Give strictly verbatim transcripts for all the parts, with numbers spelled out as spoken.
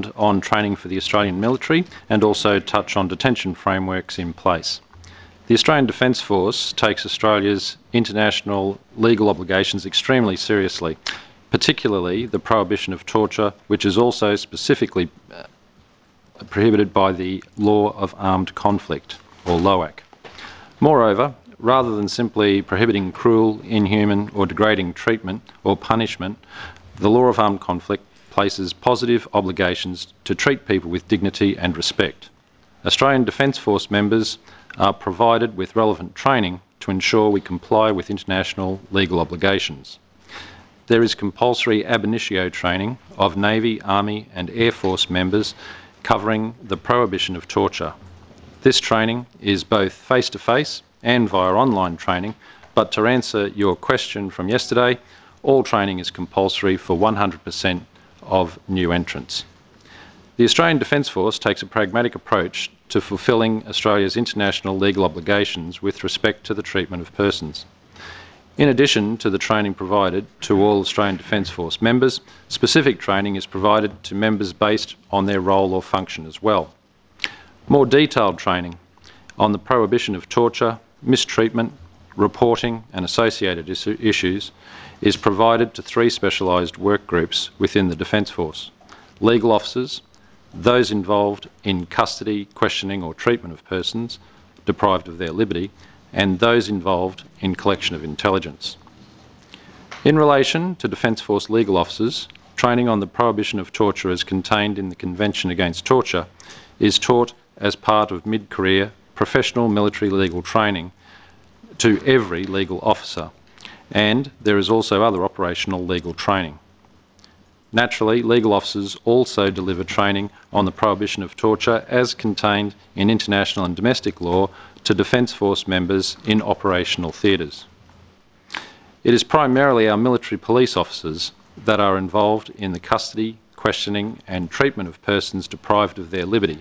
expand on training for the Australian military and also touch on detention frameworks in place. The Australian Defence Force takes Australia's international legal obligations extremely seriously, particularly the prohibition of torture, which is also specifically uh, prohibited by the Law of Armed Conflict, or LOAC. Moreover, rather than simply prohibiting cruel, inhuman or degrading treatment or punishment, the Law of Armed Conflict places positive obligations to treat people with dignity and respect. Australian Defence Force members are provided with relevant training to ensure we comply with international legal obligations. There is compulsory ab initio training of Navy, Army and Air Force members covering the prohibition of torture. This training is both face-to-face and via online training, but to answer your question from yesterday, all training is compulsory for one hundred percent of new entrants. The Australian Defence Force takes a pragmatic approach to fulfilling Australia's international legal obligations with respect to the treatment of persons. In addition to the training provided to all Australian Defence Force members, specific training is provided to members based on their role or function as well. More detailed training on the prohibition of torture, mistreatment, reporting and associated issues is provided to three specialised work groups within the Defence Force: legal officers, those involved in custody, questioning or treatment of persons deprived of their liberty, and those involved in collection of intelligence. In relation to Defence Force legal officers, training on the prohibition of torture as contained in the Convention Against Torture is taught as part of mid-career professional military legal training to every legal officer, and there is also other operational legal training. Naturally, legal officers also deliver training on the prohibition of torture as contained in international and domestic law to Defence Force members in operational theatres. It is primarily our military police officers that are involved in the custody, questioning and treatment of persons deprived of their liberty.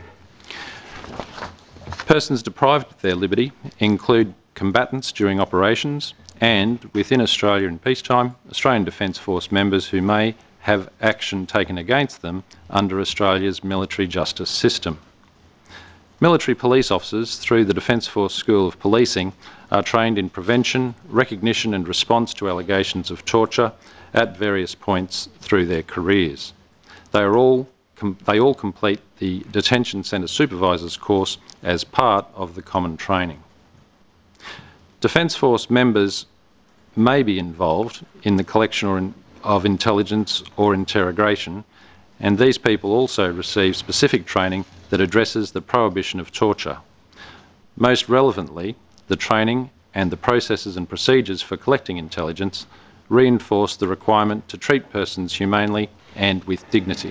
Persons deprived of their liberty include combatants during operations and, within Australia in peacetime, Australian Defence Force members who may have action taken against them under Australia's military justice system. Military police officers through the Defence Force School of Policing are trained in prevention, recognition and response to allegations of torture at various points through their careers. They, are all, com they all complete the Detention Centre Supervisors course as part of the common training. Defence Force members may be involved in the collection or in of intelligence or interrogation, and these people also receive specific training that addresses the prohibition of torture. Most relevantly, the training and the processes and procedures for collecting intelligence reinforce the requirement to treat persons humanely and with dignity.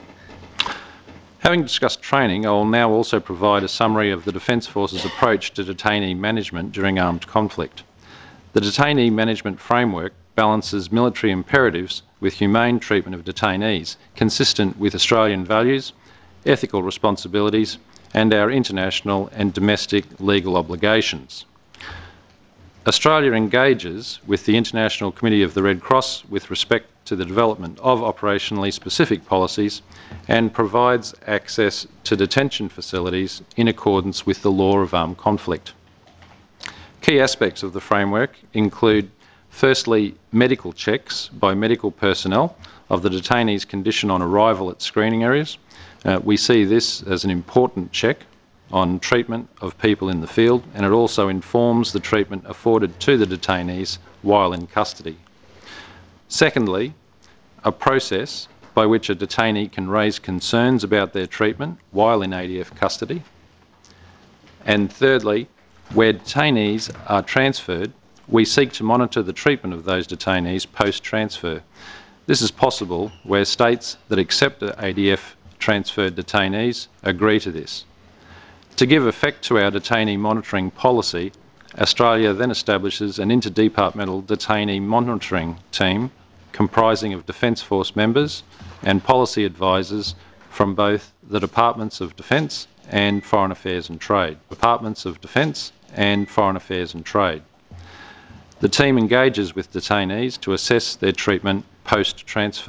Having discussed training, I will now also provide a summary of the Defence Force's approach to detainee management during armed conflict. The detainee management framework balances military imperatives with humane treatment of detainees, consistent with Australian values, ethical responsibilities and our international and domestic legal obligations. Australia engages with the International Committee of the Red Cross with respect to the development of operationally specific policies and provides access to detention facilities in accordance with the Law of Armed Conflict. Key aspects of the framework include, firstly, medical checks by medical personnel of the detainee's condition on arrival at screening areas. Uh, we see this as an important check on treatment of people in the field, and it also informs the treatment afforded to the detainees while in custody. Secondly, a process by which a detainee can raise concerns about their treatment while in A D F custody. And thirdly, where detainees are transferred, we seek to monitor the treatment of those detainees post-transfer. This is possible where states that accept A D F transferred detainees agree to this. To give effect to our detainee monitoring policy, Australia then establishes an interdepartmental detainee monitoring team comprising of Defence Force members and policy advisors from both the Departments of Defence and Foreign Affairs and Trade. Departments of Defence and Foreign Affairs and Trade. The team engages with detainees to assess their treatment post-transfer.